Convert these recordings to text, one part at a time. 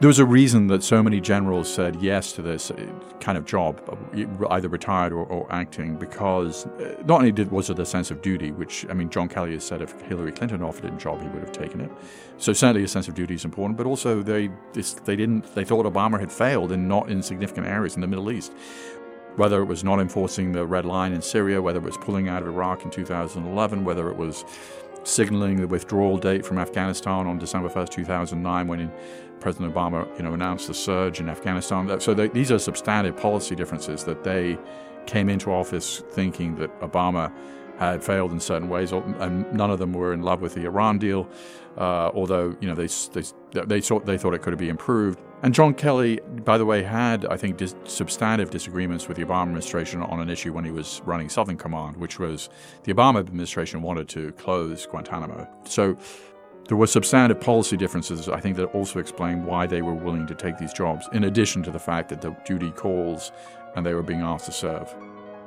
There was a reason that so many generals said yes to this kind of job, either retired or acting, because not only was it a sense of duty, which, John Kelly has said if Hillary Clinton offered him a job, he would have taken it. So certainly a sense of duty is important, but also they thought Obama had failed in not insignificant areas in the Middle East. Whether it was not enforcing the red line in Syria, whether it was pulling out of Iraq in 2011, whether it was signaling the withdrawal date from Afghanistan on December 1st, 2009, when President Obama, announced the surge in Afghanistan. So these are substantive policy differences that they came into office thinking that Obama had failed in certain ways, and none of them were in love with the Iran deal, although they thought it could be improved. And John Kelly, by the way, had, I think, substantive disagreements with the Obama administration on an issue when he was running Southern Command, which was the Obama administration wanted to close Guantanamo. So there were substantive policy differences, I think, that also explain why they were willing to take these jobs, in addition to the fact that the duty calls and they were being asked to serve.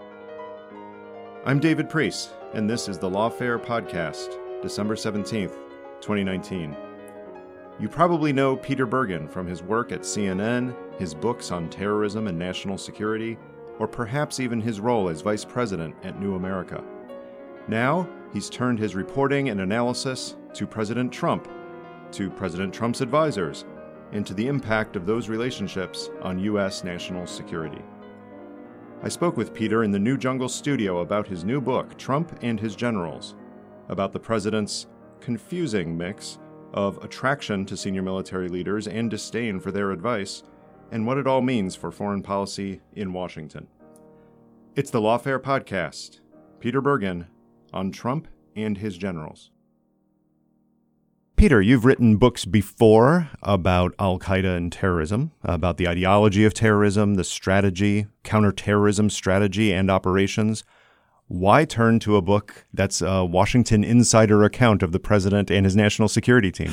I'm David Priest, and this is the Lawfare Podcast, December 17th, 2019. You probably know Peter Bergen from his work at CNN, his books on terrorism and national security, or perhaps even his role as vice president at New America. Now, he's turned his reporting and analysis to President Trump, to President Trump's advisors, and to the impact of those relationships on U.S. national security. I spoke with Peter in the New Jungle studio about his new book, Trump and His Generals, about the president's confusing mix of attraction to senior military leaders and disdain for their advice, and what it all means for foreign policy in Washington. It's the Lawfare Podcast. Peter Bergen on Trump and His Generals. Peter, you've written books before about al-Qaeda and terrorism, about the ideology of terrorism, the strategy, counterterrorism strategy and operations. Why turn to a book that's a Washington insider account of the president and his national security team?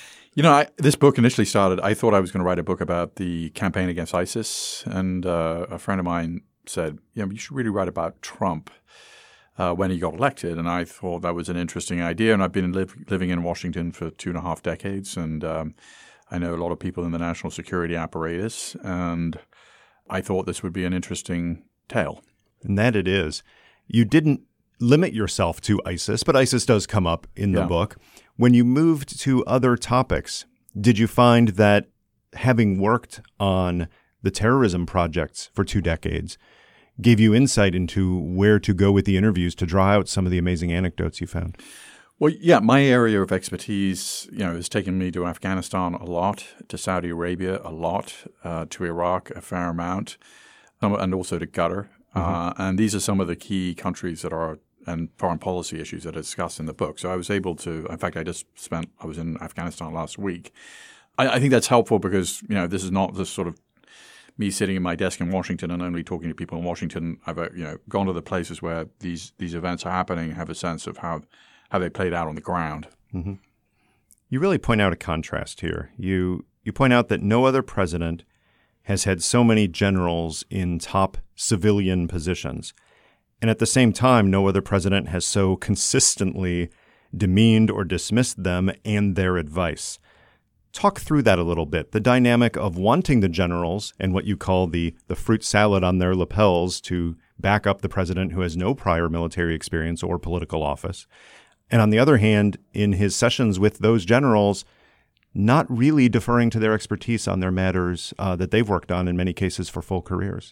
This book initially started, I thought I was going to write a book about the campaign against ISIS. And a friend of mine said, you should really write about Trump when he got elected. And I thought that was an interesting idea. And I've been living in Washington for 2.5 decades. And I know a lot of people in the national security apparatus. And I thought this would be an interesting tale. And that it is. You didn't limit yourself to ISIS, but ISIS does come up in the book. When you moved to other topics, did you find that having worked on the terrorism projects for 2 decades gave you insight into where to go with the interviews to draw out some of the amazing anecdotes you found? Well, yeah, my area of expertise, has taken me to Afghanistan a lot, to Saudi Arabia a lot, to Iraq a fair amount, and also to Qatar. And these are some of the key countries and foreign policy issues that are discussed in the book. So I was able to, in fact, I was in Afghanistan last week. I think that's helpful because, this is not just sort of me sitting in my desk in Washington and only talking to people in Washington. I've, gone to the places where these events are happening and have a sense of how they played out on the ground. Mm-hmm. You really point out a contrast here. You point out that no other president has had so many generals in top civilian positions. And at the same time, no other president has so consistently demeaned or dismissed them and their advice. Talk through that a little bit, the dynamic of wanting the generals and what you call the fruit salad on their lapels to back up the president who has no prior military experience or political office. And on the other hand, in his sessions with those generals, not really deferring to their expertise on their matters that they've worked on in many cases for full careers.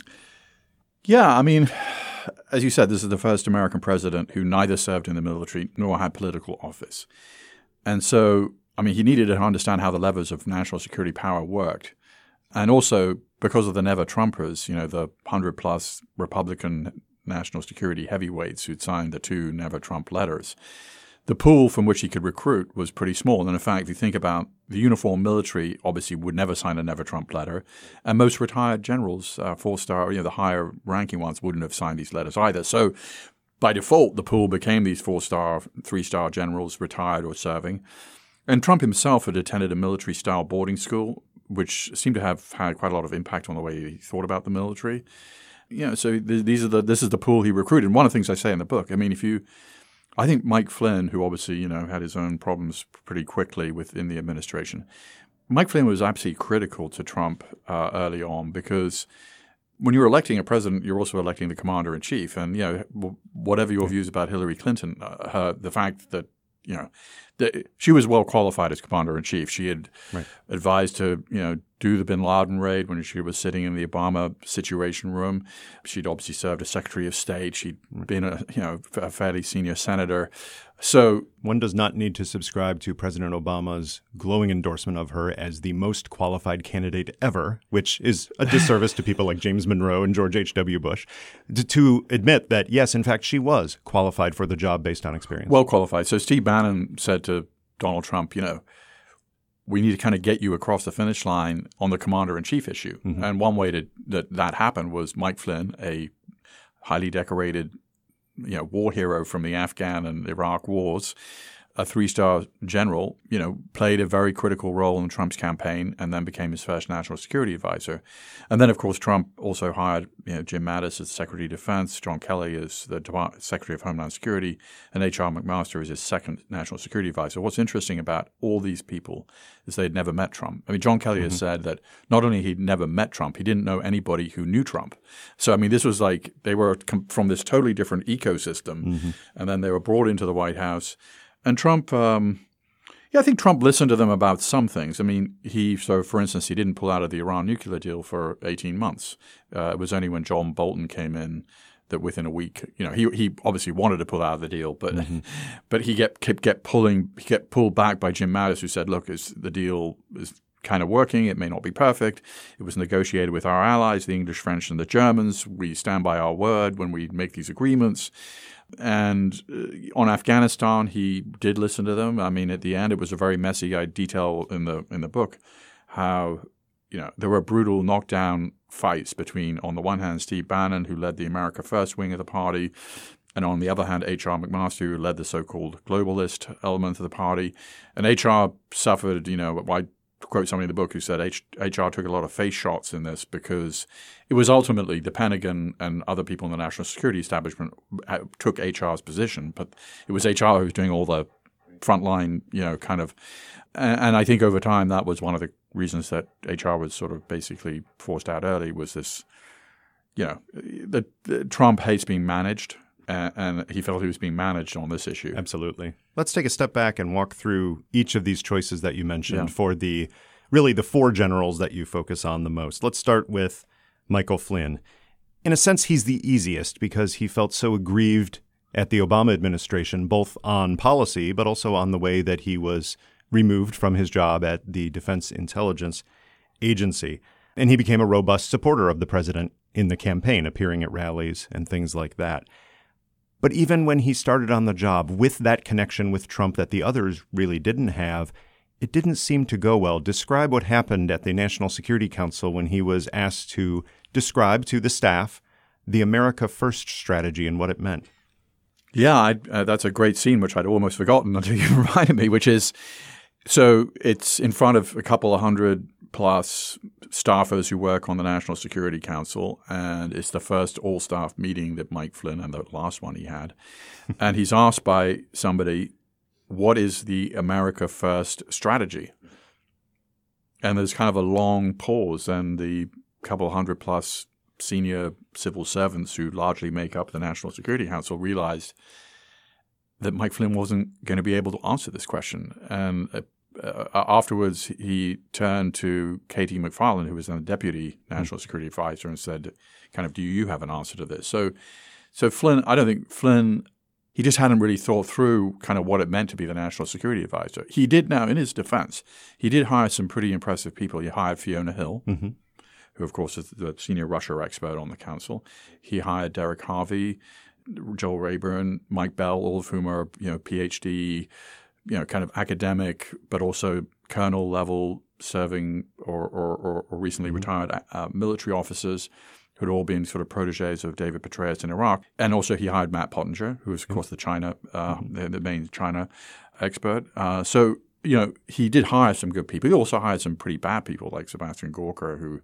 Yeah, as you said, this is the first American president who neither served in the military nor had political office. And so, he needed to understand how the levers of national security power worked. And also, because of the never-Trumpers, the 100-plus Republican national security heavyweights who'd signed the 2 never-Trump letters, the pool from which he could recruit was pretty small. And in fact, if you think about the uniformed military, obviously would never sign a never-Trump letter. And most retired generals, 4-star, the higher ranking ones, wouldn't have signed these letters either. So by default, the pool became these 4-star, 3-star generals, retired or serving. And Trump himself had attended a military-style boarding school, which seemed to have had quite a lot of impact on the way he thought about the military. So this is the pool he recruited. And one of the things I say in the book, I think Mike Flynn, who obviously, had his own problems pretty quickly within the administration, Mike Flynn was absolutely critical to Trump early on because when you're electing a president, you're also electing the commander-in-chief. And, whatever your views about Hillary Clinton, the fact that, she was well qualified as commander-in-chief. She had advised to, do the bin Laden raid when she was sitting in the Obama Situation Room. She'd obviously served as Secretary of State. She'd been a fairly senior senator. So one does not need to subscribe to President Obama's glowing endorsement of her as the most qualified candidate ever, which is a disservice to people like James Monroe and George H.W. Bush, to admit that, yes, in fact, she was qualified for the job based on experience. Well qualified. So Steve Bannon said to Donald Trump, we need to kind of get you across the finish line on the commander-in-chief issue. Mm-hmm. And one way that happened was Mike Flynn, a highly decorated war hero from the Afghan and Iraq wars, a 3-star general, played a very critical role in Trump's campaign and then became his first national security advisor. And then, of course, Trump also hired Jim Mattis as Secretary of Defense, John Kelly as the Secretary of Homeland Security, and H.R. McMaster as his second national security advisor. What's interesting about all these people is they'd never met Trump. I mean, John Kelly has said that not only he'd never met Trump, he didn't know anybody who knew Trump. So, I mean, this was like they were from this totally different ecosystem, and then they were brought into the White House. And Trump, I think Trump listened to them about some things. I mean, for instance, he didn't pull out of the Iran nuclear deal for 18 months. It was only when John Bolton came in that within a week, he obviously wanted to pull out of the deal, but he kept pulled back by Jim Mattis, who said, look, the deal is kind of working. It may not be perfect. It was negotiated with our allies, the English, French, and the Germans. We stand by our word when we make these agreements. And on Afghanistan, he did listen to them. I mean, at the end, it was a very messy. I detail in the book how there were brutal knockdown fights between, on the one hand, Steve Bannon, who led the America First wing of the party, and on the other hand, H.R. McMaster, who led the so-called globalist element of the party. And H.R. suffered, I quote somebody in the book who said H.R. took a lot of face shots in this because it was ultimately the Pentagon and other people in the national security establishment took H.R.'s position, but it was H.R. who was doing all the frontline, kind of. And I think over time that was one of the reasons that H.R. was sort of basically forced out early was this, that Trump hates being managed. And he felt he was being managed on this issue. Absolutely. Let's take a step back and walk through each of these choices that you mentioned for the 4 generals that you focus on the most. Let's start with Michael Flynn. In a sense, he's the easiest because he felt so aggrieved at the Obama administration, both on policy, but also on the way that he was removed from his job at the Defense Intelligence Agency. And he became a robust supporter of the president in the campaign, appearing at rallies and things like that. But even when he started on the job with that connection with Trump that the others really didn't have, it didn't seem to go well. Describe what happened at the National Security Council when he was asked to describe to the staff the America First strategy and what it meant. Yeah, that's a great scene, which I'd almost forgotten until you reminded me, which is, so it's in front of a couple of hundred plus staffers who work on the National Security Council, and it's the first all-staff meeting that Mike Flynn, and the last one he had, and he's asked by somebody, what is the America First strategy? And there's kind of a long pause, and the couple hundred plus senior civil servants who largely make up the National Security Council realized that Mike Flynn wasn't going to be able to answer this question. And afterwards, he turned to Katie McFarland, who was then the deputy national security advisor, and said, kind of, do you have an answer to this? So Flynn, I don't think Flynn, he just hadn't really thought through kind of what it meant to be the national security advisor. He did now, in his defense, he did hire some pretty impressive people. He hired Fiona Hill, who, of course, is the senior Russia expert on the council. He hired Derek Harvey, Joel Rayburn, Mike Bell, all of whom are, PhD, kind of academic, but also colonel level serving or recently retired military officers who had all been sort of proteges of David Petraeus in Iraq. And also he hired Matt Pottinger, who is, of course, the main China expert. So, he did hire some good people. He also hired some pretty bad people like Sebastian Gorka, who,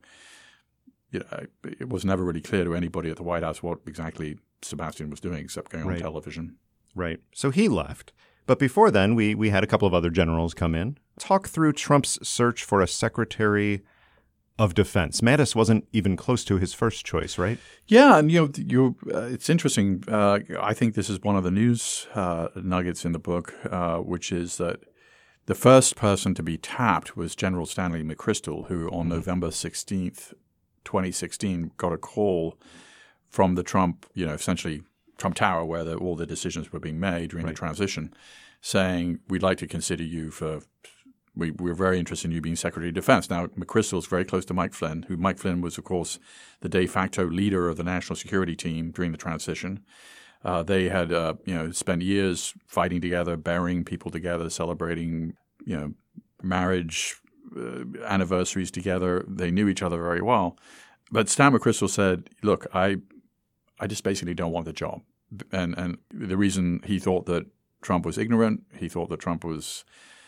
it was never really clear to anybody at the White House what exactly Sebastian was doing except going on television. Right. So he left. But before then, we had a couple of other generals come in. Talk through Trump's search for a Secretary of Defense. Mattis wasn't even close to his first choice, right? Yeah, and it's interesting. I think this is one of the news nuggets in the book, which is that the first person to be tapped was General Stanley McChrystal, who on November 16th, 2016, got a call from the Trump, essentially Trump Tower, where all the decisions were being made during the transition, saying, we'd like to consider you for we're very interested in you being Secretary of Defense. Now, McChrystal is very close to Mike Flynn, who Mike Flynn was, of course, the de facto leader of the national security team during the transition. They had, spent years fighting together, burying people together, celebrating, marriage anniversaries together. They knew each other very well. But Stan McChrystal said, look, I just basically don't want the job. And the reason he thought that Trump was ignorant, he thought that Trump was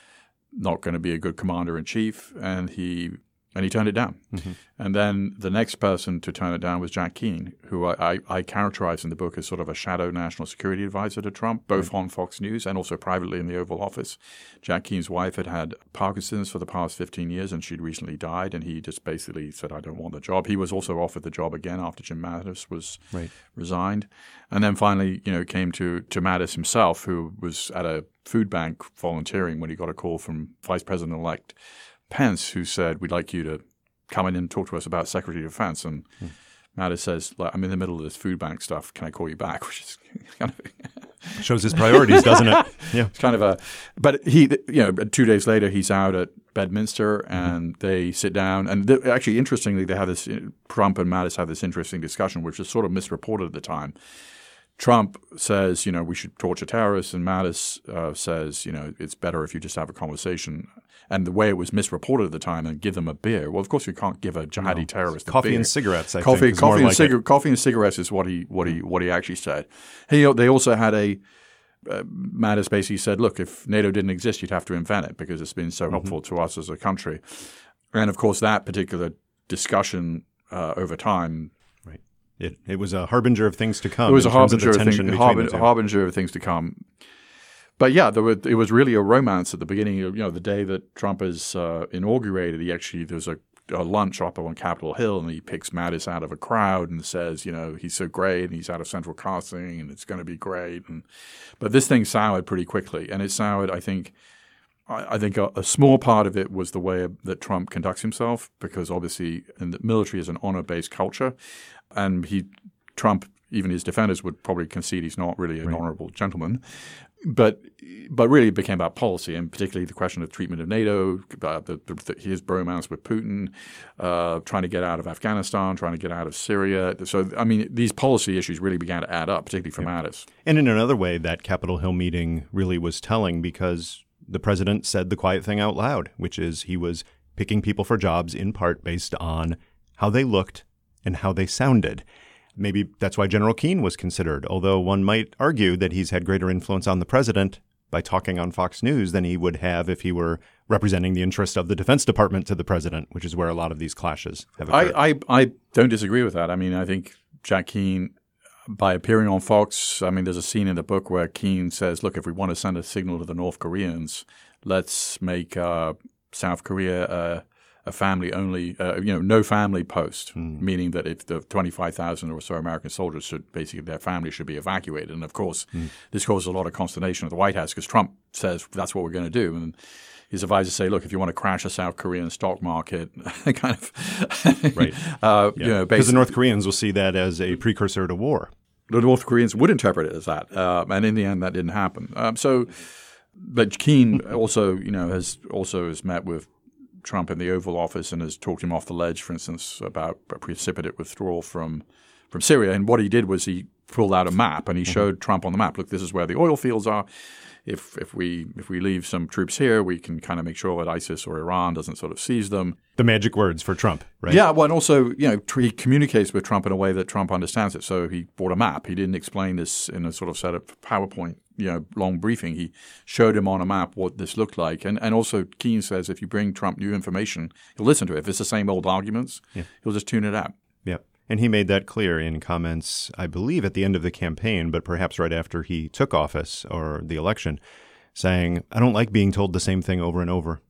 not going to be a good commander-in-chief, and he turned it down. Mm-hmm. And then the next person to turn it down was Jack Keane, who I characterize in the book as sort of a shadow national security advisor to Trump, both on Fox News and also privately in the Oval Office. Jack Keane's wife had Parkinson's for the past 15 years, and she'd recently died, and he just basically said, I don't want the job. He was also offered the job again after Jim Mattis was resigned. And then finally, it came to Mattis himself, who was at a food bank volunteering when he got a call from Vice President-elect Pence, who said, we'd like you to come in and talk to us about Secretary of Defense. And Mattis says, I'm in the middle of this food bank stuff. Can I call you back? Which is kind of shows his priorities, doesn't it? Yeah. It's kind of but he, 2 days later, he's out at Bedminster and they sit down. And actually, interestingly, they have this, Trump and Mattis have this interesting discussion, which is sort of misreported at the time. Trump says, we should torture terrorists, and Mattis says, it's better if you just have a conversation. And the way it was misreported at the time, and give them a beer. Well, of course, you can't give a jihadi terrorist a coffee beer. And cigarettes. Coffee and cigarettes is what he actually said. They also had Mattis basically said, look, if NATO didn't exist, you'd have to invent it because it's been so helpful to us as a country. And of course, that particular discussion over time. It was a harbinger of things to come. It was a harbinger of things to come. But yeah, it was really a romance at the beginning. The day that Trump is inaugurated, there's a lunch up on Capitol Hill, and he picks Mattis out of a crowd and says, he's so great, and he's out of central casting, and it's going to be great. But this thing soured pretty quickly, and it soured, I think a small part of it was the way that Trump conducts himself, because obviously in the military is an honor-based culture, and Trump, even his defenders would probably concede he's not really an honorable gentleman. But really it became about policy, and particularly the question of treatment of NATO, his bromance with Putin, trying to get out of Afghanistan, trying to get out of Syria. So, these policy issues really began to add up, particularly for Mattis. And in another way, that Capitol Hill meeting really was telling, because the president said the quiet thing out loud, which is he was picking people for jobs in part based on how they looked and how they sounded. Maybe that's why General Keane was considered, although one might argue that he's had greater influence on the president by talking on Fox News than he would have if he were representing the interest of the Defense Department to the president, which is where a lot of these clashes have occurred. I don't disagree with that. I think Jack Keane, by appearing on Fox, there's a scene in the book where Keane says, look, if we want to send a signal to the North Koreans, let's make South Korea a family-only, no family post, meaning that if the 25,000 or so American soldiers their family should be evacuated. And of course, this caused a lot of consternation at the White House because Trump says that's what we're going to do. And his advisors say, look, if you want to crash a South Korean stock market, kind of, because the North Koreans will see that as a precursor to war. The North Koreans would interpret it as that. And in the end, that didn't happen. But Keane also, has met with Trump in the Oval Office and has talked him off the ledge, for instance, about a precipitate withdrawal from Syria. And what he did was he pulled out a map and he showed Trump on the map, look, this is where the oil fields are. If we leave some troops here, we can kind of make sure that ISIS or Iran doesn't sort of seize them. The magic words for Trump, right? Yeah, well, and also, he communicates with Trump in a way that Trump understands it. So he brought a map. He didn't explain this in a sort of set of PowerPoint, long briefing. He showed him on a map what this looked like. And also Keane says if you bring Trump new information, he'll listen to it. If it's the same old arguments, he'll just tune it out. Yeah. And he made that clear in comments, I believe, at the end of the campaign, but perhaps right after he took office or the election, saying, I don't like being told the same thing over and over.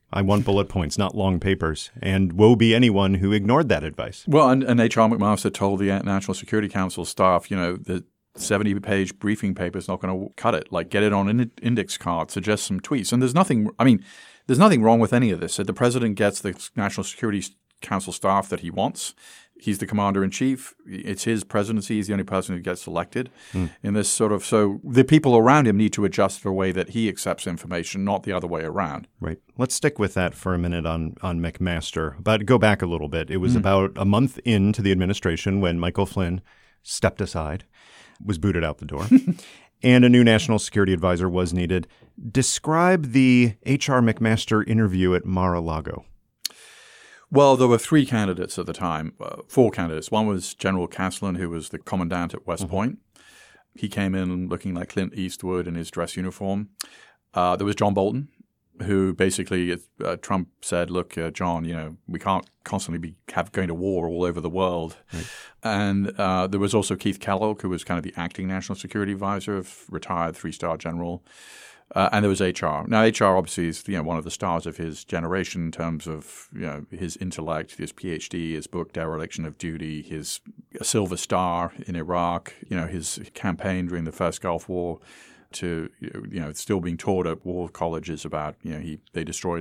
I want bullet points, not long papers. And woe be anyone who ignored that advice. Well, and H.R. McMaster told the National Security Council staff, the 70-page briefing paper is not going to cut it. Like, get it on an index card, suggest some tweets. And there's nothing wrong with any of this. The president gets the National Security Council staff that he wants. He's the commander-in-chief. It's his presidency. He's the only person who gets elected in this sort of – so the people around him need to adjust the way that he accepts information, not the other way around. Right. Let's stick with that for a minute on McMaster. But go back a little bit. It was about a month into the administration when Michael Flynn stepped aside, was booted out the door, and a new national security advisor was needed. Describe the H.R. McMaster interview at Mar-a-Lago. Well, there were 3 candidates at the time, 4 candidates. One was General Caslin, who was the commandant at West Point. He came in looking like Clint Eastwood in his dress uniform. There was John Bolton, who basically Trump said, look, John, we can't constantly be going to war all over the world. Right. And there was also Keith Kellogg, who was kind of the acting national security advisor, retired 3-star general. And there was H.R. Now, H.R. obviously is one of the stars of his generation in terms of his intellect, his PhD, his book Dereliction of Duty, his Silver Star in Iraq, his campaign during the first Gulf War to still being taught at war colleges about they destroyed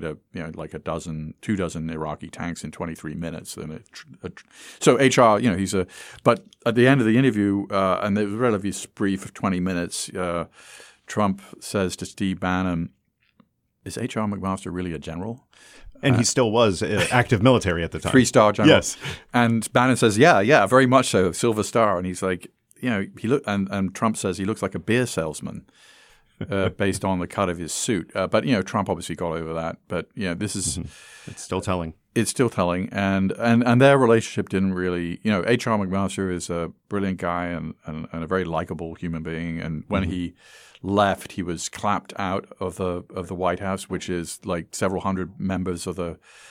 2 dozen Iraqi tanks in 23 minutes. And so H.R. but at the end of the interview, and it was a relatively brief 20 minutes. Trump says to Steve Bannon, is H.R. McMaster really a general? And he still was active military at the time. 3-star general. Yes. And Bannon says, yeah, very much so, Silver Star. And he's like, and Trump says he looks like a beer salesman based on the cut of his suit. But Trump obviously got over that. But, this is It's still telling. It's still telling. And their relationship didn't really – H.R. McMaster is a brilliant guy and a very likable human being. And when he – left, he was clapped out of the White House, which is like several hundred members of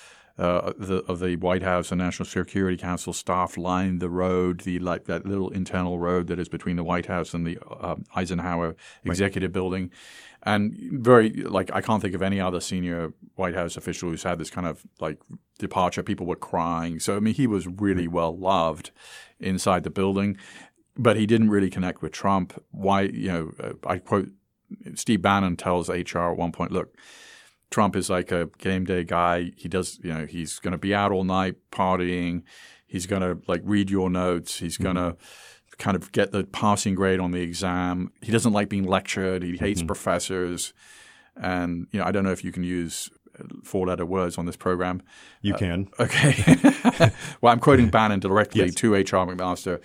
the White House and National Security Council staff lined the road, that little internal road that is between the White House and the Eisenhower Executive Building, and I can't think of any other senior White House official who's had this kind of departure. People were crying, so he was really well loved inside the building. But he didn't really connect with Trump. Why? I quote Steve Bannon tells HR at one point, "Look, Trump is like a game day guy. He does, he's going to be out all night partying. He's going to read your notes. He's going to kind of get the passing grade on the exam. He doesn't like being lectured. He hates professors. And I don't know if you can use 4-letter words on this program. You can. Okay. Well, I'm quoting Bannon directly to H.R. McMaster.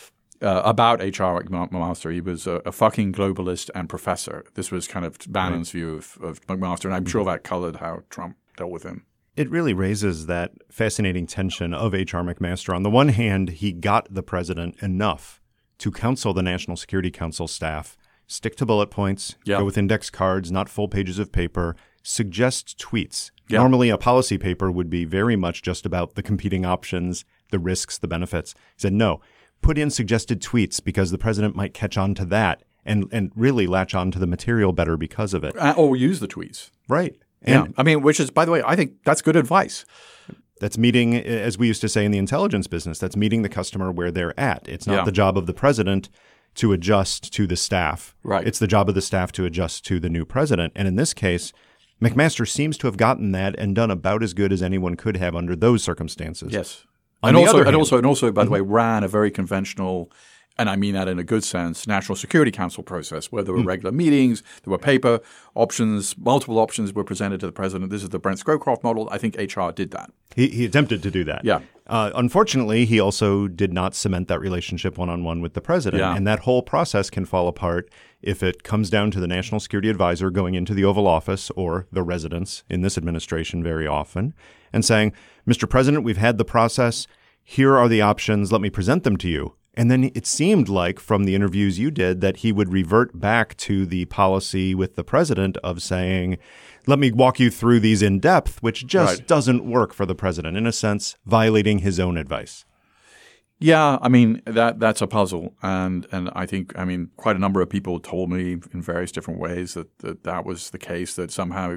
About H.R. McMaster, he was a fucking globalist and professor. This was kind of Bannon's view of McMaster, and I'm sure that colored how Trump dealt with him. It really raises that fascinating tension of H.R. McMaster. On the one hand, he got the president enough to counsel the National Security Council staff, stick to bullet points, go with index cards, not full pages of paper, suggest tweets. Yeah. Normally, a policy paper would be very much just about the competing options, the risks, the benefits. He said, no. Put in suggested tweets because the president might catch on to that and really latch on to the material better because of it. Or use the tweets. Right. And which is, by the way, I think that's good advice. That's meeting, as we used to say in the intelligence business, that's meeting the customer where they're at. It's not the job of the president to adjust to the staff. Right. It's the job of the staff to adjust to the new president. And in this case, McMaster seems to have gotten that and done about as good as anyone could have under those circumstances. Yes. And also, by the way, ran a very conventional, and I mean that in a good sense, National Security Council process where there were regular meetings, there were paper options, multiple options were presented to the president. This is the Brent Scowcroft model. I think HR did that. He attempted to do that. Yeah. Unfortunately, he also did not cement that relationship one-on-one with the president. Yeah. And that whole process can fall apart if it comes down to the National Security Advisor going into the Oval Office or the residence in this administration very often and saying, Mr. President, we've had the process. Here are the options. Let me present them to you. And then it seemed like from the interviews you did that he would revert back to the policy with the president of saying, let me walk you through these in depth, which just doesn't work for the president, in a sense, violating his own advice. Yeah, I mean, that's a puzzle. And I think, quite a number of people told me in various different ways that was the case, that somehow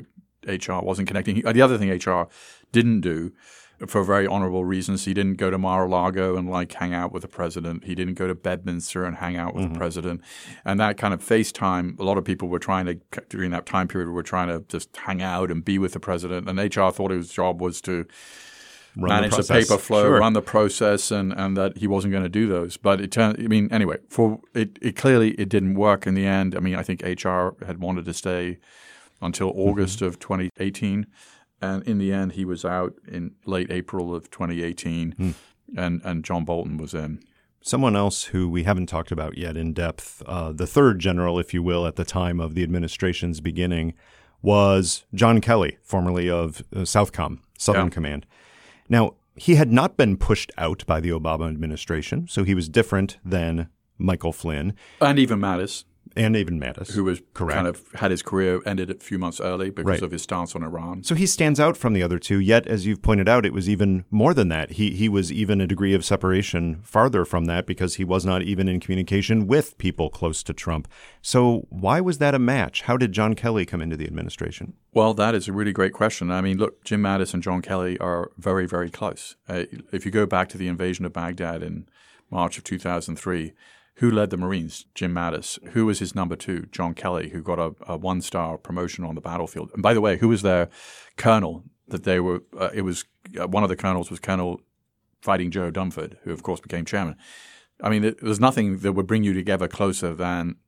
HR wasn't connecting. The other thing HR didn't do, for very honorable reasons, he didn't go to Mar-a-Lago and hang out with the president. He didn't go to Bedminster and hang out with the president. And that kind of FaceTime, a lot of people were trying to, during that time period, were trying to just hang out and be with the president. And HR thought his job was to manage the paper flow, run the process, and that he wasn't going to do those. But it turned, anyway, it clearly it didn't work in the end. I think HR had wanted to stay until August of 2018. And in the end, he was out in late April of 2018, and John Bolton was in. Someone else who we haven't talked about yet in depth, the third general, if you will, at the time of the administration's beginning, was John Kelly, formerly of Southcom, Southern Command. Now, he had not been pushed out by the Obama administration, so he was different than Michael Flynn. And even Mattis. Who was kind of had his career ended a few months early because of his stance on Iran. So he stands out from the other two, yet, as you've pointed out, it was even more than that. He was even a degree of separation farther from that because he was not even in communication with people close to Trump. So why was that a match? How did John Kelly come into the administration? Well, that is a really great question. Look, Jim Mattis and John Kelly are very, very close. If you go back to the invasion of Baghdad in March of 2003, who led the Marines? Jim Mattis. Who was his number two? John Kelly, who got a one-star promotion on the battlefield. And by the way, who was their colonel? That they were. It was one of the colonels was Colonel Fighting Joe Dunford, who of course became chairman. There's nothing that would bring you together closer than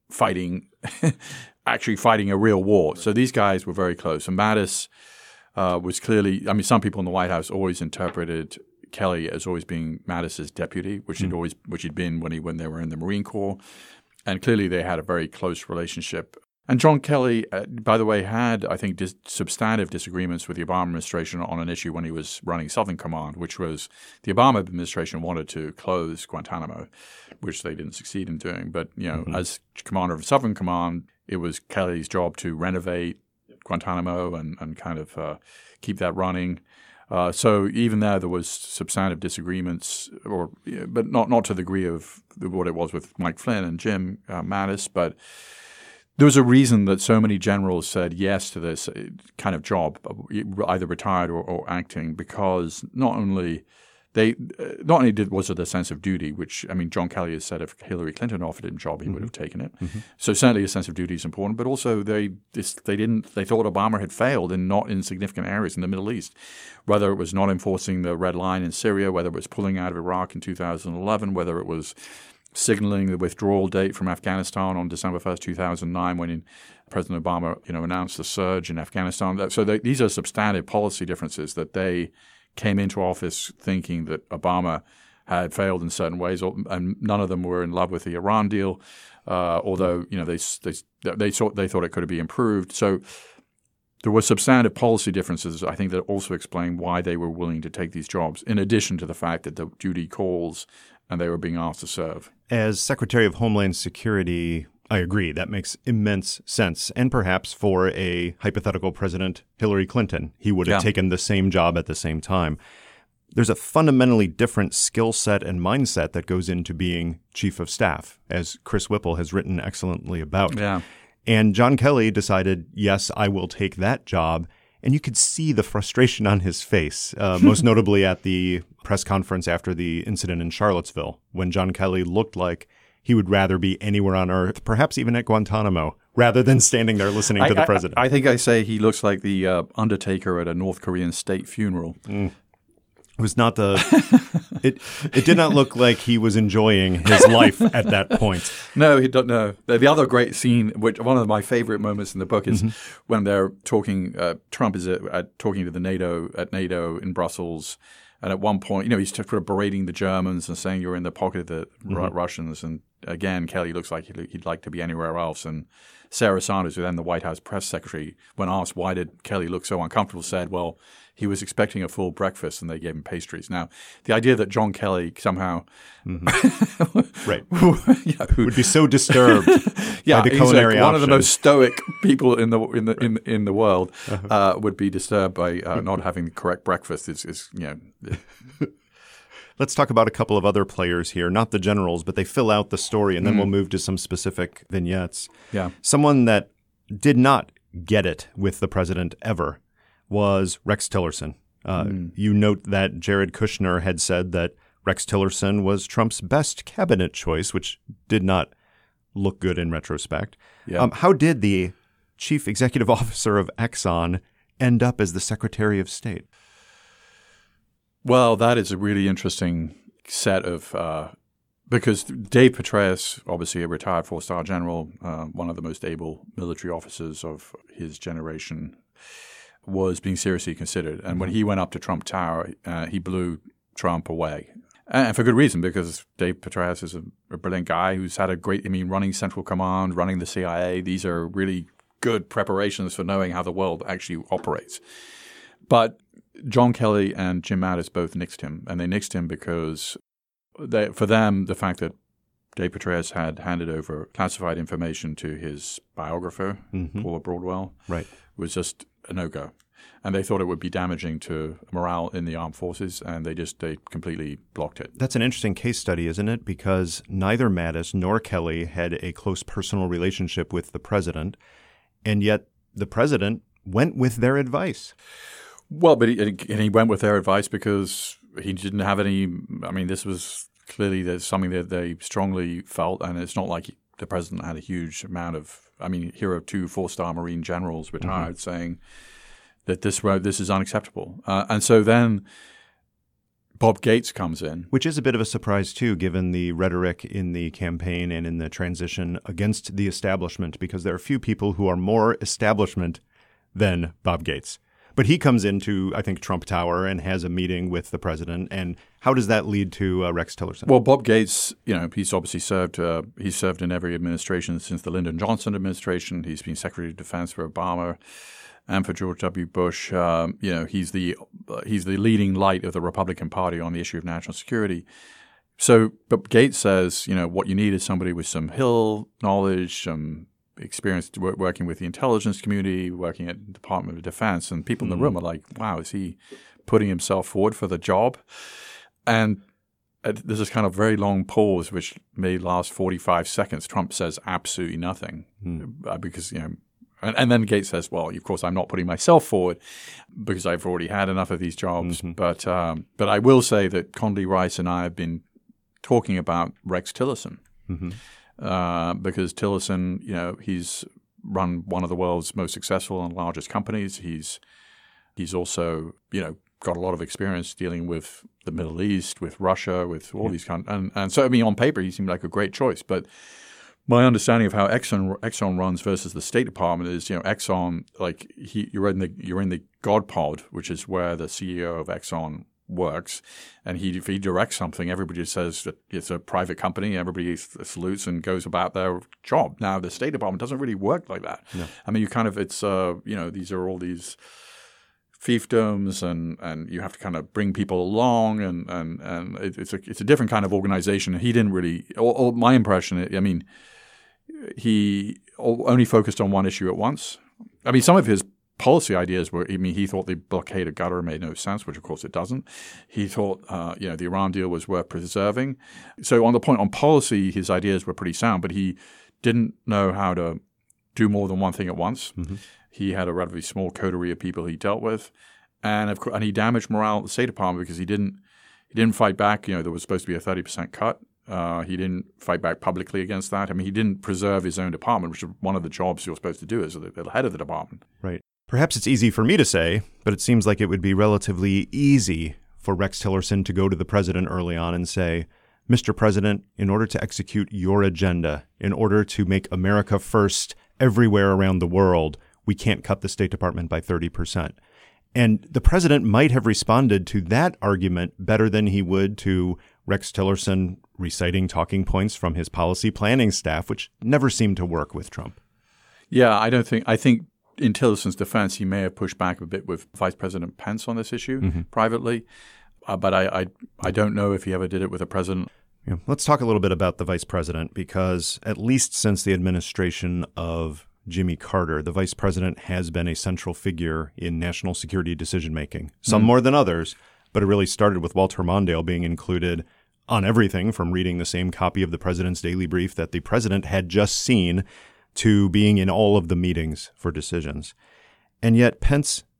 actually fighting a real war. So these guys were very close. And Mattis was clearly. Some people in the White House always interpreted Kelly as always being Mattis's deputy, which he'd been when they were in the Marine Corps, and clearly they had a very close relationship. And John Kelly, by the way, had I think substantive disagreements with the Obama administration on an issue when he was running Southern Command, which was the Obama administration wanted to close Guantanamo, which they didn't succeed in doing. But as commander of Southern Command, it was Kelly's job to renovate Guantanamo and kind of keep that running. So even there was substantive disagreements, but not to the degree of what it was with Mike Flynn and Jim Mattis. But there was a reason that so many generals said yes to this kind of job, either retired or acting, because not only was it a sense of duty, which John Kelly has said if Hillary Clinton offered him a job, he would have taken it. So certainly a sense of duty is important, but also they thought Obama had failed in not insignificant areas in the Middle East, whether it was not enforcing the red line in Syria, whether it was pulling out of Iraq in 2011, whether it was signaling the withdrawal date from Afghanistan on December 1st, 2009, when President Obama announced the surge in Afghanistan. So these are substantive policy differences that they came into office thinking that Obama had failed in certain ways, and none of them were in love with the Iran deal, although they thought it could be improved. So there were substantive policy differences, I think, that also explain why they were willing to take these jobs, in addition to the fact that the duty calls and they were being asked to serve. As Secretary of Homeland Security, I agree. That makes immense sense. And perhaps for a hypothetical President Hillary Clinton, he would have taken the same job at the same time. There's a fundamentally different skill set and mindset that goes into being chief of staff, as Chris Whipple has written excellently about. Yeah. And John Kelly decided, yes, I will take that job. And you could see the frustration on his face, most notably at the press conference after the incident in Charlottesville, when John Kelly looked like he would rather be anywhere on earth, perhaps even at Guantanamo, rather than standing there listening to the president. I think I say he looks like the undertaker at a North Korean state funeral. It was not it did not look like he was enjoying his life at that point. No, he don't know. The other great scene, which one of my favorite moments in the book is when they're talking, Trump is talking to the NATO in Brussels. And at one point, he's sort of berating the Germans and saying you're in the pocket of the Russians. And again, Kelly looks like he'd like to be anywhere else. And Sarah Sanders, who then the White House press secretary, when asked why did Kelly look so uncomfortable, said, well, he was expecting a full breakfast and they gave him pastries. Now, the idea that John Kelly somehow right would be so disturbed by the culinary option. One of the most stoic people in the world would be disturbed by not having the correct breakfast. Let's talk about a couple of other players here, not the generals, but they fill out the story, and then we'll move to some specific vignettes. Yeah. Someone that did not get it with the president ever was Rex Tillerson. You note that Jared Kushner had said that Rex Tillerson was Trump's best cabinet choice, which did not look good in retrospect. Yeah. How did the chief executive officer of Exxon end up as the Secretary of State? Well, that is a really interesting set of because Dave Petraeus, obviously a retired four-star general, one of the most able military officers of his generation, was being seriously considered. And when he went up to Trump Tower, he blew Trump away. And for good reason, because Dave Petraeus is a brilliant guy who's had a great, running Central Command, running the CIA. These are really good preparations for knowing how the world actually operates. But John Kelly and Jim Mattis both nixed him. And they nixed him because for them, the fact that Dave Petraeus had handed over classified information to his biographer, Paula Broadwell, was just a no-go. And they thought it would be damaging to morale in the armed forces, and they completely blocked it. That's an interesting case study, isn't it? Because neither Mattis nor Kelly had a close personal relationship with the president, and yet the president went with their advice. Well, but he went with their advice because he didn't have any – this was clearly something that they strongly felt, and it's not like the president had a huge amount of – here are two four-star Marine generals retired saying that this is unacceptable. And so then Bob Gates comes in. Which is a bit of a surprise, too, given the rhetoric in the campaign and in the transition against the establishment, because there are few people who are more establishment than Bob Gates. But he comes into, I think, Trump Tower and has a meeting with the president. And how does that lead to Rex Tillerson? Well, Bob Gates, he's obviously served in every administration since the Lyndon Johnson administration. He's been Secretary of Defense for Obama and for George W. Bush. He's the leading light of the Republican Party on the issue of national security. So, but Gates says, what you need is somebody with some Hill knowledge, some experience working with the intelligence community, working at the Department of Defense. And people in the room are like, wow, is he putting himself forward for the job? And there's this kind of very long pause, which may last 45 seconds. Trump says absolutely nothing because, and then Gates says, well, of course, I'm not putting myself forward because I've already had enough of these jobs. But I will say that Condoleezza Rice and I have been talking about Rex Tillerson. Because Tillerson, he's run one of the world's most successful and largest companies. He's also, got a lot of experience dealing with the Middle East, with Russia, with all these countries. And so, on paper, he seemed like a great choice. But my understanding of how Exxon runs versus the State Department is, Exxon, you're in the God pod, which is where the CEO of Exxon works, and if he directs something, everybody says that it's a private company. Everybody salutes and goes about their job. Now, the State Department doesn't really work like that. No. These are all these fiefdoms, and you have to kind of bring people along, and it's a different kind of organization. He didn't really. Or my impression, he only focused on one issue at once. Some of his policy ideas were, he thought the blockade of Qatar made no sense, which of course it doesn't. He thought, the Iran deal was worth preserving. So on policy, his ideas were pretty sound, but he didn't know how to do more than one thing at once. He had a relatively small coterie of people he dealt with, and he damaged morale at the State Department because he didn't fight back. There was supposed to be a 30% cut. He didn't fight back publicly against that. He didn't preserve his own department, which is one of the jobs you're supposed to do as the head of the department. Right. Perhaps it's easy for me to say, but it seems like it would be relatively easy for Rex Tillerson to go to the president early on and say, Mr. President, in order to execute your agenda, in order to make America first everywhere around the world, we can't cut the State Department by 30%. And the president might have responded to that argument better than he would to Rex Tillerson reciting talking points from his policy planning staff, which never seemed to work with Trump. Yeah, I think in Tillerson's defense, he may have pushed back a bit with Vice President Pence on this issue privately, but I don't know if he ever did it with the president. Yeah. Let's talk a little bit about the vice president, because at least since the administration of Jimmy Carter, the vice president has been a central figure in national security decision-making, some more than others, but it really started with Walter Mondale being included on everything from reading the same copy of the president's daily brief that the president had just seen to being in all of the meetings for decisions. And yet Pence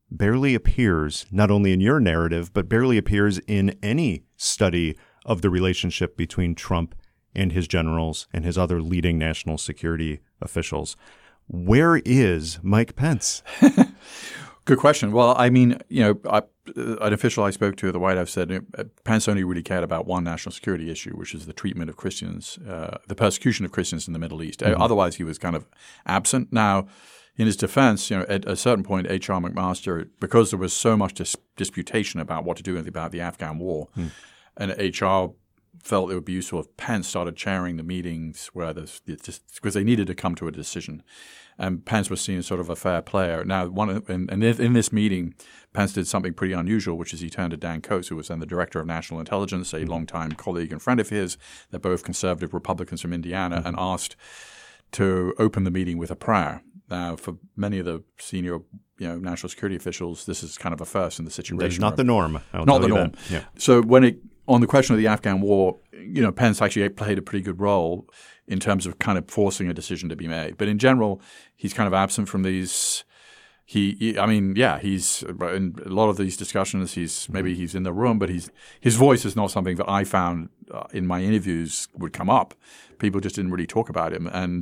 barely appears, not only in your narrative, but barely appears in any study of the relationship between Trump and his generals and his other leading national security officials. Where is Mike Pence? Good question. Well, I mean, an official I spoke to at the White House said Pence only really cared about one national security issue, which is the treatment of Christians, the persecution of Christians in the Middle East. Mm-hmm. Otherwise, he was kind of absent. Now, in his defense, at a certain point, H.R. McMaster, because there was so much disputation about what to do about the Afghan war, and H.R. felt it would be useful if Pence started chairing the meetings where because they needed to come to a decision. And Pence was seen as sort of a fair player. Now, in this meeting, Pence did something pretty unusual, which is he turned to Dan Coats, who was then the director of national intelligence, a longtime colleague and friend of his. They're both conservative Republicans from Indiana, and asked to open the meeting with a prayer. Now, for many of the senior national security officials, this is kind of a first in the situation. It's not the norm. Not the norm. Yeah. So on the question of the Afghan war, Pence actually played a pretty good role in terms of kind of forcing a decision to be made. But in general, he's kind of absent from these. He's in a lot of these discussions. He's in the room, but his voice is not something that I found in my interviews would come up. People just didn't really talk about him. And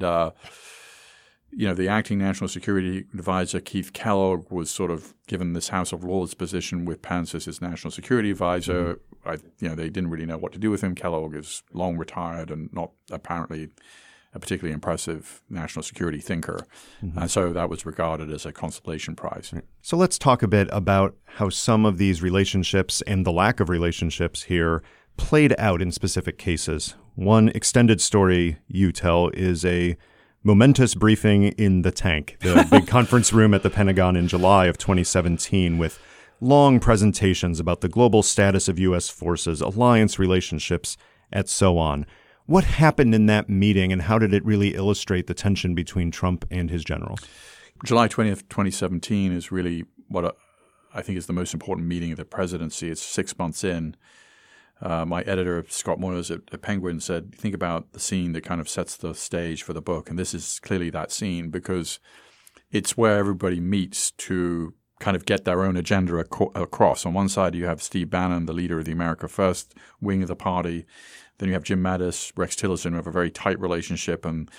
the acting national security advisor, Keith Kellogg, was sort of given this House of Lords position with Pence as his national security advisor. They didn't really know what to do with him. Kellogg is long retired and not apparently a particularly impressive national security thinker. And so that was regarded as a consolation prize. So let's talk a bit about how some of these relationships and the lack of relationships here played out in specific cases. One extended story you tell is a momentous briefing in the tank, the big conference room at the Pentagon in July of 2017, with long presentations about the global status of U.S. forces, alliance relationships, and so on. What happened in that meeting, and how did it really illustrate the tension between Trump and his generals? July 20th, 2017 is really what I think is the most important meeting of the presidency. It's 6 months in. My editor, Scott Moyers at Penguin, said, think about the scene that kind of sets the stage for the book. And this is clearly that scene because it's where everybody meets to kind of get their own agenda across. On one side, you have Steve Bannon, the leader of the America First wing of the party. Then you have Jim Mattis, Rex Tillerson, who have a very tight relationship, and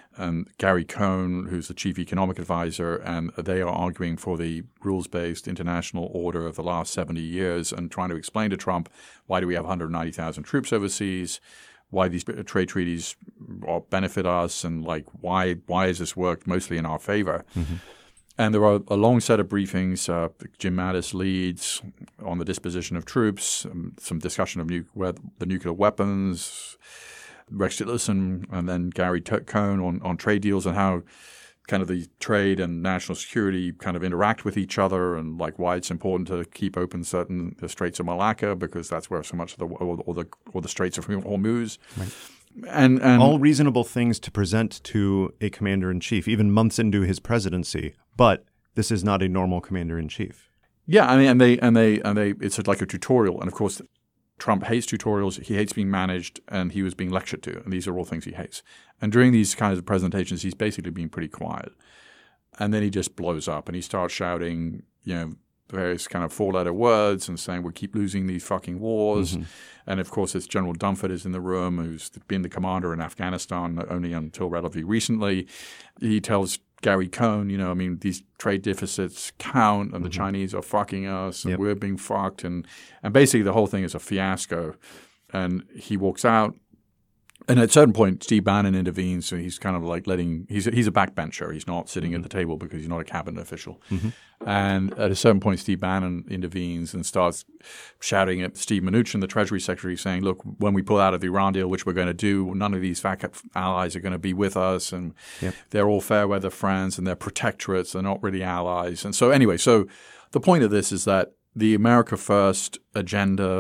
Gary Cohn, who's the chief economic advisor, and they are arguing for the rules-based international order of the last 70 years and trying to explain to Trump, why do we have 190,000 troops overseas? Why these trade treaties benefit us, and why has this worked mostly in our favor? Mm-hmm. And there are a long set of briefings. Jim Mattis leads on the disposition of troops, some discussion of the nuclear weapons, Rex Tillerson, and then Gary Cohn on trade deals and how kind of the trade and national security kind of interact with each other, and why it's important to keep open the Straits of Malacca because that's where so much of the Straits of Hormuz. Right. And all reasonable things to present to a commander-in-chief, even months into his presidency. But this is not a normal commander-in-chief. Yeah, I mean, and they it's like a tutorial. And of course, Trump hates tutorials. He hates being managed, and he was being lectured to. And these are all things he hates. And during these kinds of presentations, he's basically being pretty quiet. And then he just blows up, and he starts shouting, various kind of four-letter words and saying, we keep losing these fucking wars. Mm-hmm. And, of course, it's General Dunford is in the room, who's been the commander in Afghanistan only until relatively recently. He tells Gary Cohn, these trade deficits count and the Chinese are fucking us and we're being fucked. And basically the whole thing is a fiasco. And he walks out. And at a certain point, Steve Bannon intervenes. So he's kind of he's a backbencher. He's not sitting at the table because he's not a cabinet official. Mm-hmm. And at a certain point, Steve Bannon intervenes and starts shouting at Steve Mnuchin, the Treasury Secretary, saying, look, when we pull out of the Iran deal, which we're going to do, none of these allies are going to be with us. And they're all fair weather friends and they're protectorates. They're not really allies. And so anyway, so the point of this is that the America First agenda,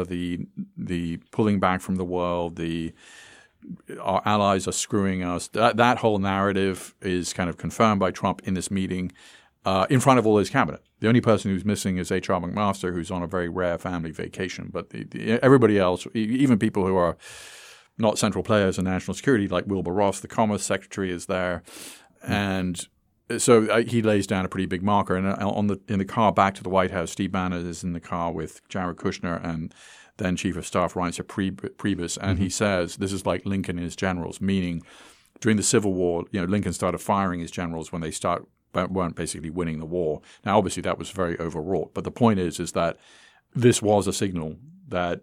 the pulling back from the world, our allies are screwing us. That whole narrative is kind of confirmed by Trump in this meeting in front of all his cabinet. The only person who's missing is H.R. McMaster, who's on a very rare family vacation. But everybody else, even people who are not central players in national security, like Wilbur Ross, the Commerce Secretary, is there. And So he lays down a pretty big marker. And in the car back to the White House, Steve Bannon is in the car with Jared Kushner and then Chief of Staff Reince Priebus, and he says this is like Lincoln and his generals, meaning during the Civil War, Lincoln started firing his generals when they weren't basically winning the war. Now, obviously, that was very overwrought, but the point is that this was a signal that,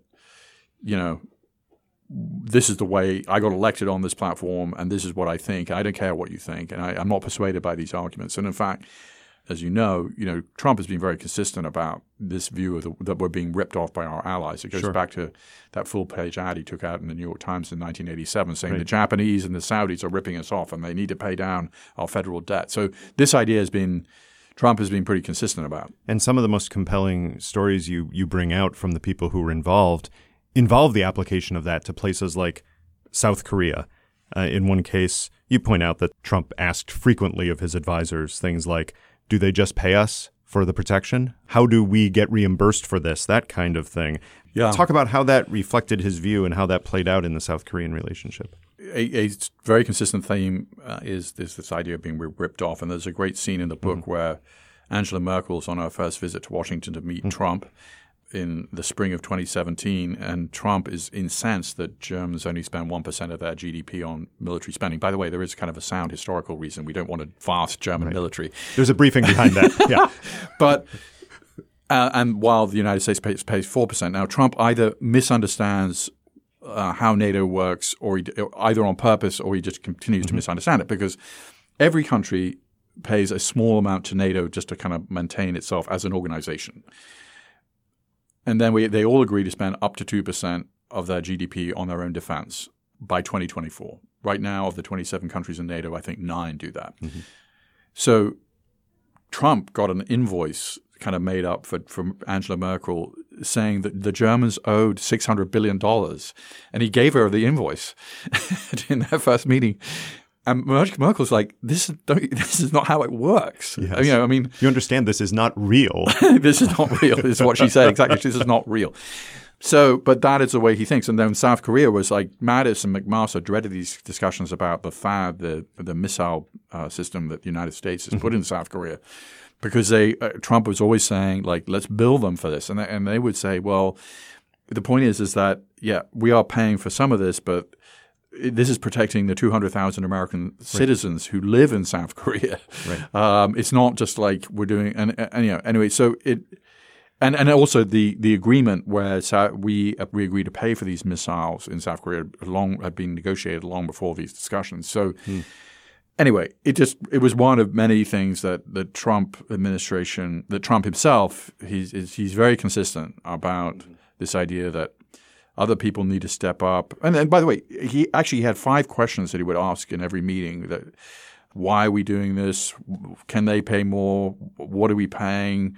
this is the way I got elected on this platform, and this is what I think. I don't care what you think, and I'm not persuaded by these arguments. And in fact, as you know, Trump has been very consistent about this view that we're being ripped off by our allies. It goes back to that full-page ad he took out in the New York Times in 1987 saying the Japanese and the Saudis are ripping us off and they need to pay down our federal debt. So this idea Trump has been pretty consistent about. And some of the most compelling stories you bring out from the people who were involve the application of that to places like South Korea. In one case, you point out that Trump asked frequently of his advisors things like, do they just pay us for the protection? How do we get reimbursed for this? That kind of thing. Yeah. Talk about how that reflected his view and how that played out in the South Korean relationship. A very consistent theme is this idea of being ripped off. And there's a great scene in the book where Angela Merkel's on her first visit to Washington to meet Trump in the spring of 2017, and Trump is incensed that Germans only spend 1% of their GDP on military spending. By the way, there is kind of a sound historical reason we don't want a vast German military. There's a briefing behind that, yeah. But and while the United States pays 4%. Now, Trump either misunderstands how NATO works, or either on purpose, or he just continues to misunderstand it, because every country pays a small amount to NATO just to kind of maintain itself as an organization. And then they all agree to spend up to 2% of their GDP on their own defense by 2024. Right now, of the 27 countries in NATO, I think 9 do that. So Trump got an invoice kind of made up from Angela Merkel saying that the Germans owed $600 billion. And he gave her the invoice in their first meeting. And Merkel's like, this is not how it works. Yes. You understand this is not real. This is not real. This is what she said exactly. This is not real. So, but that is the way he thinks. And then South Korea was like, Mattis and McMaster dreaded these discussions about the THAAD, the missile system that the United States has put in South Korea, because Trump was always saying, like, let's bill them for this. And they would say, well, the point is that, we are paying for some of this, but this is protecting the 200,000 American citizens who live in South Korea. Right. It's not just like we're doing, and anyway. So and also the agreement where we agreed to pay for these missiles in South Korea had been negotiated long before these discussions. So anyway, it was one of many things that the Trump administration, that Trump himself, he's very consistent about this idea that other people need to step up. And by the way, he actually had 5 questions that he would ask in every meeting. That, why are we doing this? Can they pay more? What are we paying?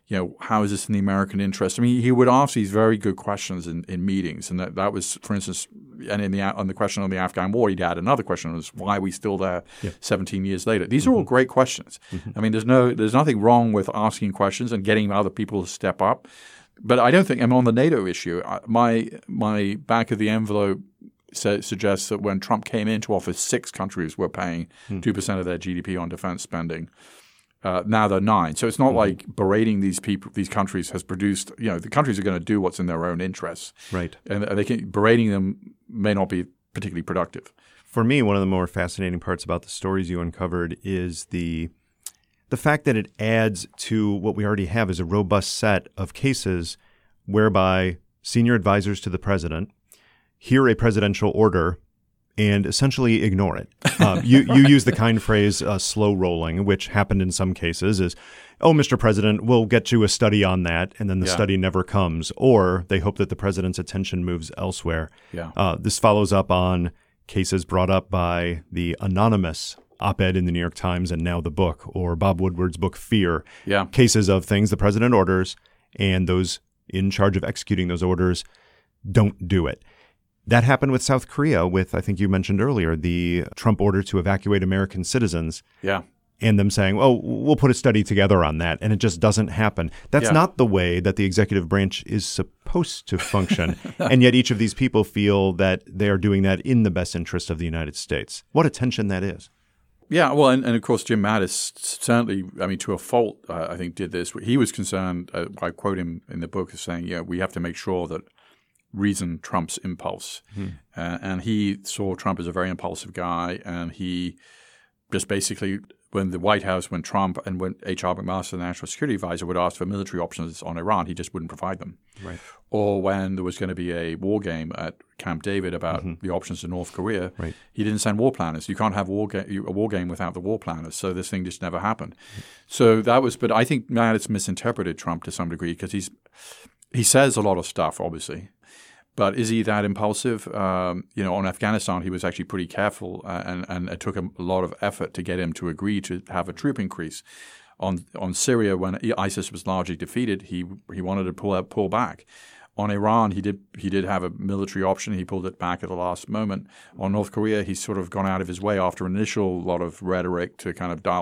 How is this in the American interest? I mean, he would ask these very good questions in meetings. And that was, for instance, and on the question on the Afghan war, he'd add another question, was why are we still there 17 years later? These are all great questions. I mean, there's nothing wrong with asking questions and getting other people to step up. But I don't think I'm on the NATO issue. My back of the envelope suggests that when Trump came into office, 6 countries were paying 2% of their GDP on defense spending. Now they're 9. So it's not like berating these countries has produced. The countries are going to do what's in their own interests, right? And berating them may not be particularly productive. For me, one of the more fascinating parts about the stories you uncovered is the fact that it adds to what we already have is a robust set of cases whereby senior advisors to the president hear a presidential order and essentially ignore it. You use the kind phrase slow rolling, which happened in some cases is, oh, Mr. President, we'll get you a study on that, and then the study never comes. Or they hope that the president's attention moves elsewhere. This follows up on cases brought up by the anonymous op-ed in the New York Times and now the book, or Bob Woodward's book, Fear. Cases of things the president orders and those in charge of executing those orders don't do it. That happened with South Korea with, I think you mentioned earlier, the Trump order to evacuate American citizens. And them saying, oh, we'll put a study together on that. And it just doesn't happen. That's not the way that the executive branch is supposed to function. And yet each of these people feel that they are doing that in the best interest of the United States. What a tension that is. Yeah, well, and of course, Jim Mattis certainly, I mean, to a fault, I think, did this. He was concerned, I quote him in the book as saying, we have to make sure that reason trumps impulse. And he saw Trump as a very impulsive guy, and he just basically, when Trump and when H.R. McMaster, the National Security Advisor, would ask for military options on Iran, he just wouldn't provide them. Right. Or when there was going to be a war game at Camp David about the options to North Korea, he didn't send war planners. You can't have a war game without the war planners. So this thing just never happened. So that was – but I think Mattis misinterpreted Trump to some degree because he says a lot of stuff, obviously. But is he that impulsive? On Afghanistan, he was actually pretty careful, and it took a lot of effort to get him to agree to have a troop increase. On Syria, when ISIS was largely defeated, he wanted to pull back. On Iran, he did have a military option. He pulled it back at the last moment. On North Korea, he's sort of gone out of his way after initial lot of rhetoric to kind of dial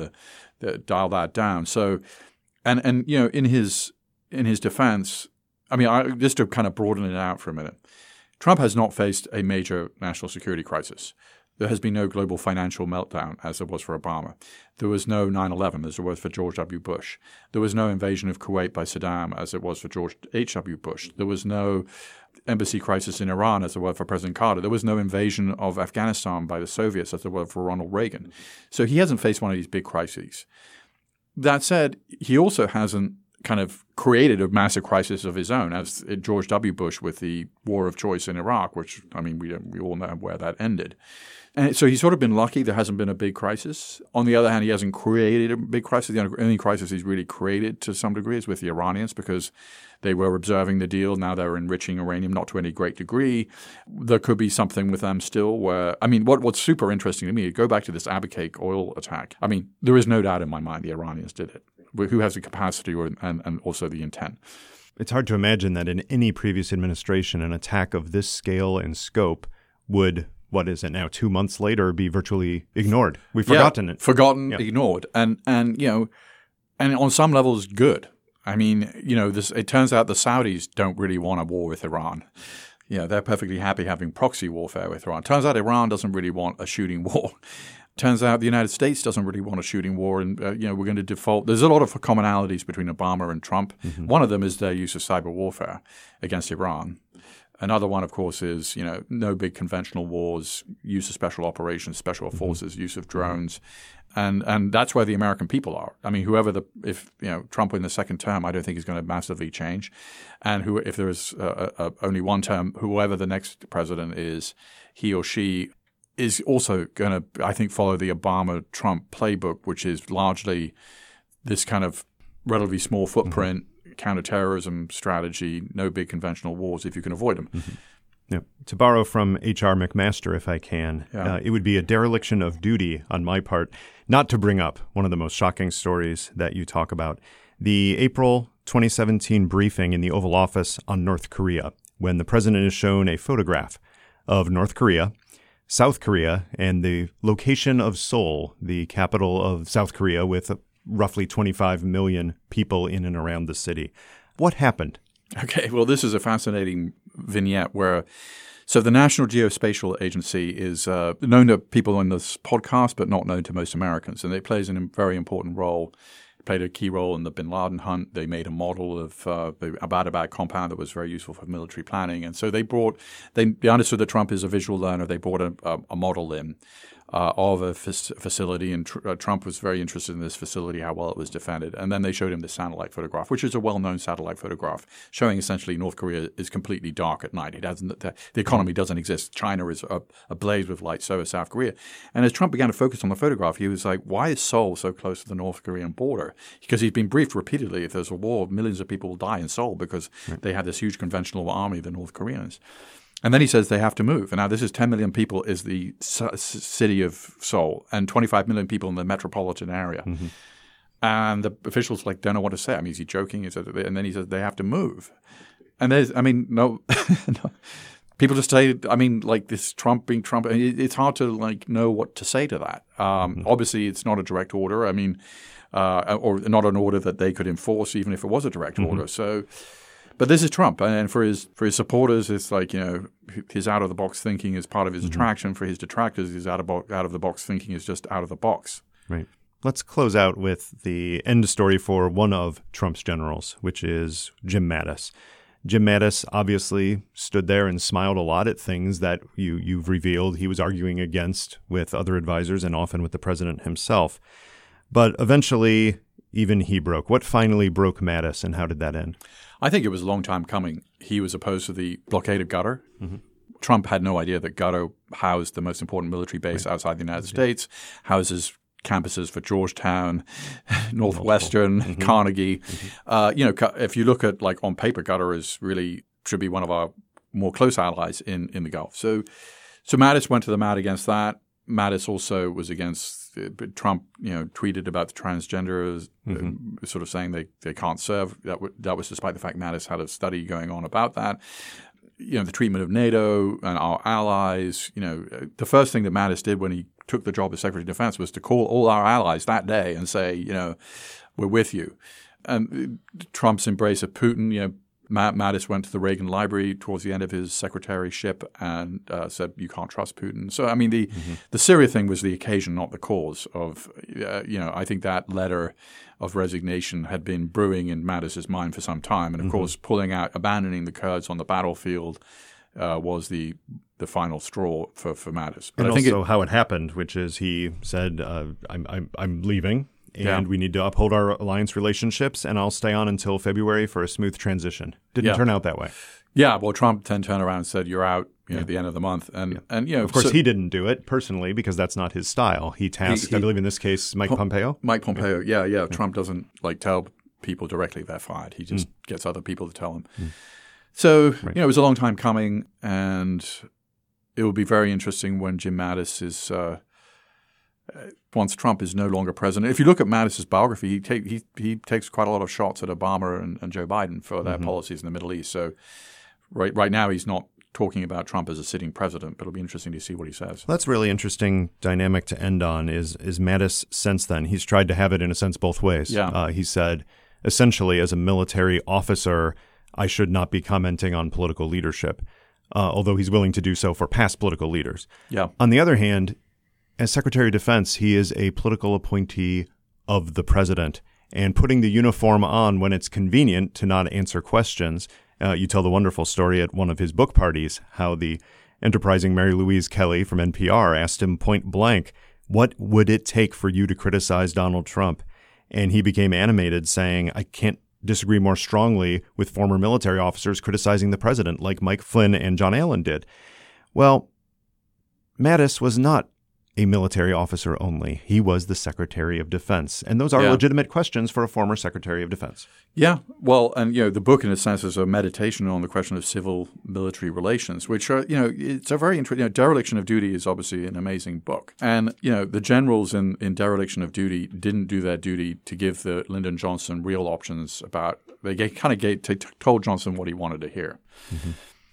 that down. So, and in his defense. I mean, just to kind of broaden it out for a minute, Trump has not faced a major national security crisis. There has been no global financial meltdown as there was for Obama. There was no 9/11 as there was for George W. Bush. There was no invasion of Kuwait by Saddam as it was for George H.W. Bush. There was no embassy crisis in Iran as there was for President Carter. There was no invasion of Afghanistan by the Soviets as there was for Ronald Reagan. So he hasn't faced one of these big crises. That said, he also hasn't kind of created a massive crisis of his own, as George W. Bush with the war of choice in Iraq, which, I mean, we all know where that ended. And so he's sort of been lucky there hasn't been a big crisis. On the other hand, he hasn't created a big crisis. The only crisis he's really created to some degree is with the Iranians because they were observing the deal. Now they're enriching uranium, not to any great degree. There could be something with them still where – I mean, what's super interesting to me, go back to this Abqaiq oil attack. I mean, there is no doubt in my mind the Iranians did it. Who has the capacity and also the intent. It's hard to imagine that in any previous administration, an attack of this scale and scope would, what is it now, 2 months later, be virtually ignored. We've forgotten it. Ignored. And on some levels, good. I mean, it turns out the Saudis don't really want a war with Iran. They're perfectly happy having proxy warfare with Iran. Turns out Iran doesn't really want a shooting war. Turns out the United States doesn't really want a shooting war, and we're going to default. There's a lot of commonalities between Obama and Trump. One of them is their use of cyber warfare against Iran. Another one, of course, is no big conventional wars, use of special operations, special forces, use of drones, and that's where the American people are. I mean, if Trump in the second term, I don't think is going to massively change, and if there is only one term, whoever the next president is, he or she is also going to, I think, follow the Obama-Trump playbook, which is largely this kind of relatively small footprint, counterterrorism strategy, no big conventional wars if you can avoid them. Yeah. To borrow from H.R. McMaster, if I can, it would be a dereliction of duty on my part not to bring up one of the most shocking stories that you talk about, the April 2017 briefing in the Oval Office on North Korea, when the president is shown a photograph of North Korea, South Korea, and the location of Seoul, the capital of South Korea, with roughly 25 million people in and around the city. What happened? Okay, well, this is a fascinating vignette where so the National Geospatial Agency is known to people on this podcast, but not known to most Americans, and it plays a very important role. Played a key role in the bin Laden hunt. They made a model of the Abbottabad compound that was very useful for military planning. And so they understood that Trump is a visual learner. They brought a model in of a facility, and Trump was very interested in this facility, how well it was defended. And then they showed him the satellite photograph, which is a well-known satellite photograph showing essentially North Korea is completely dark at night. The economy doesn't exist. China is ablaze with light, so is South Korea. And as Trump began to focus on the photograph, he was like, why is Seoul so close to the North Korean border? Because he's been briefed repeatedly, if there's a war, millions of people will die in Seoul because they have this huge conventional army, the North Koreans. And then he says they have to move. And now this is 10 million people is the city of Seoul and 25 million people in the metropolitan area. And the officials don't know what to say. I mean, is he joking? And then he says they have to move. And no. People just say, this Trump being Trump. It's hard to know what to say to that. Obviously, it's not a direct order. Or not an order that they could enforce, even if it was a direct order. So, But this is Trump, and for his supporters, it's like, his out of the box thinking is part of his attraction. For his detractors, his out of the box thinking is just out of the box. Right. Let's close out with the end story for one of Trump's generals, which is Jim Mattis. Jim Mattis obviously stood there and smiled a lot at things that you've revealed he was arguing against with other advisors and often with the president himself. But eventually, even he broke. What finally broke Mattis, and how did that end? I think it was a long time coming. He was opposed to the blockade of Qatar. Mm-hmm. Trump had no idea that Qatar housed the most important military base outside the United States, houses campuses for Georgetown, Northwestern, Carnegie. If you look at, like, on paper, Qatar should be one of our more close allies in the Gulf. So Mattis went to the mat against that. Mattis also was against Trump. Tweeted about the transgenders, sort of saying they can't serve. That was despite the fact Mattis had a study going on about that. The treatment of NATO and our allies. The first thing that Mattis did when he took the job as Secretary of Defense was to call all our allies that day and say, we're with you. And Trump's embrace of Putin, Mattis went to the Reagan Library towards the end of his secretaryship and said, you can't trust Putin. So, I mean, the Syria thing was the occasion, not the cause of, I think that letter of resignation had been brewing in Mattis's mind for some time. And, of course, abandoning the Kurds on the battlefield was the final straw for Mattis. But and I think also how it happened, which is he said, I'm leaving. And we need to uphold our alliance relationships, and I'll stay on until February for a smooth transition. Didn't turn out that way. Yeah, well, Trump then turned around and said, "You're out at the end of the month." And of course, he didn't do it personally because that's not his style. He tasked, I believe in this case, Mike Pompeo. Mike Pompeo, yeah. Trump doesn't tell people directly they're fired. He just gets other people to tell them. So, it was a long time coming, and it will be very interesting when Jim Mattis is once Trump is no longer president. If you look at Mattis's biography, he takes quite a lot of shots at Obama and Joe Biden for their policies in the Middle East. So right now he's not talking about Trump as a sitting president, but it'll be interesting to see what he says. Well, that's a really interesting dynamic to end on is Mattis since then. He's tried to have it in a sense both ways. Yeah. He said, essentially, as a military officer, I should not be commenting on political leadership, although he's willing to do so for past political leaders. Yeah. On the other hand, as Secretary of Defense, he is a political appointee of the president, and putting the uniform on when it's convenient to not answer questions. You tell the wonderful story at one of his book parties, how the enterprising Mary Louise Kelly from NPR asked him point blank, what would it take for you to criticize Donald Trump? And he became animated saying, I can't disagree more strongly with former military officers criticizing the president like Mike Flynn and John Allen did. Well, Mattis was not a military officer only. He was the Secretary of Defense. And those are legitimate questions for a former Secretary of Defense. Yeah. Well, and, the book, in a sense, is a meditation on the question of civil-military relations, which are, it's a very interesting, Dereliction of Duty is obviously an amazing book. And, the generals in Dereliction of Duty didn't do their duty to give the Lyndon Johnson real options about, they told Johnson what he wanted to hear. Mm-hmm.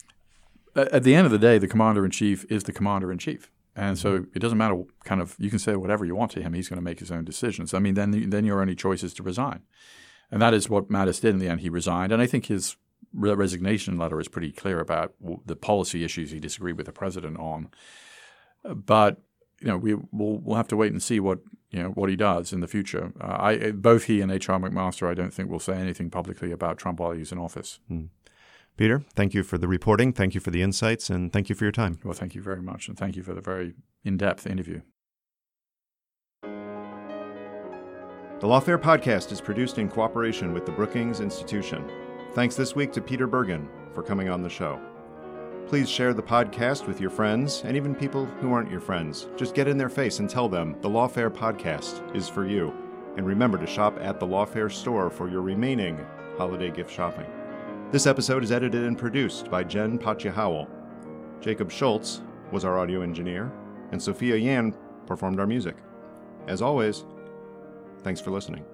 At the end of the day, the Commander-in-Chief is the Commander-in-Chief. And so it doesn't matter you can say whatever you want to him. He's going to make his own decisions. I mean, then your only choice is to resign. And that is what Mattis did in the end. He resigned. And I think his resignation letter is pretty clear about the policy issues he disagreed with the president on. But, we'll have to wait and see what he does in the future. Both he and H.R. McMaster, I don't think will say anything publicly about Trump while he's in office. Peter, thank you for the reporting, thank you for the insights, and thank you for your time. Well, thank you very much, and thank you for the very in-depth interview. The Lawfare Podcast is produced in cooperation with the Brookings Institution. Thanks this week to Peter Bergen for coming on the show. Please share the podcast with your friends and even people who aren't your friends. Just get in their face and tell them the Lawfare Podcast is for you. And remember to shop at the Lawfare store for your remaining holiday gift shopping. This episode is edited and produced by Jen Patja-Howell. Jacob Schultz was our audio engineer, and Sophia Yan performed our music. As always, thanks for listening.